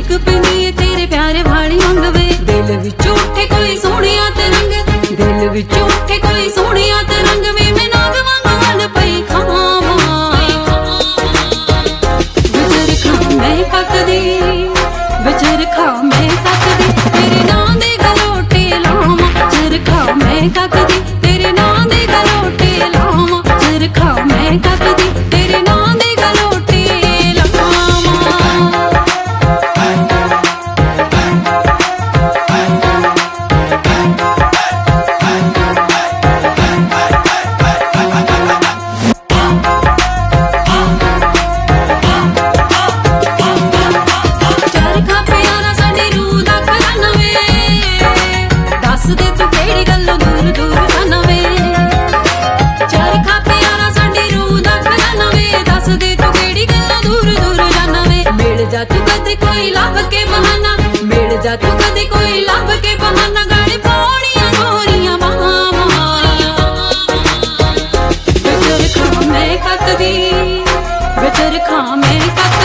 लिशक पैंदी है तेरे प्यारे वाली अंग वे। दिल विच उठे कोई सोहणिया ते रंग, दिल विच उठे कोई सोहणिया ते रंग वे। मैं नाग वांग वल पई खावां, विचरखा मैं तकदी, विचरखा मैं तकदी तेरे नां दे गलोटे लावां। चरखा मैं तकदी तेरे नां दे गलोटे लावां। चरखा मैं तकदी तेरे नां दे गलोटे लावां। चरखा प्यारा साडी रूह दा खजाना वे, दस दे तू केड़ी गल्लों दूर दूर जाना वे। चरखा प्यारा साडी रूह दा खजाना वे, दस दे तू केड़ी गल्लों दूर दूर जाना वे। मिल जा तू कदे कोई लब के बहाना, मिल जा तू कदे कोई लब के बहाना। गाड़ी पौड़ियां गोरियां बावां, विचरखा मैं तकदी, विचरखा मैं तकदी